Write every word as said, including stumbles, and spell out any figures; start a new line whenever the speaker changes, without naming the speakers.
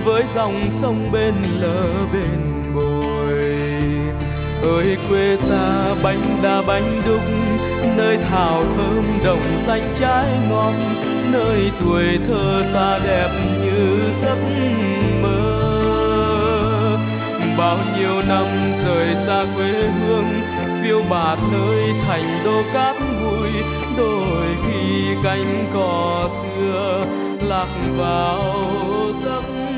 với dòng sông bên lờ bên bồi. Ơi quê ta bánh đa bánh đúc, nơi thảo thơm đồng xanh trái ngon, nơi tuổi thơ ta đẹp như giấc mơ. Bao nhiêu năm rời xa quê hương, phiêu bạt nơi thành đô cát bụi, đôi khi cánh cò xưa lạc vào giấc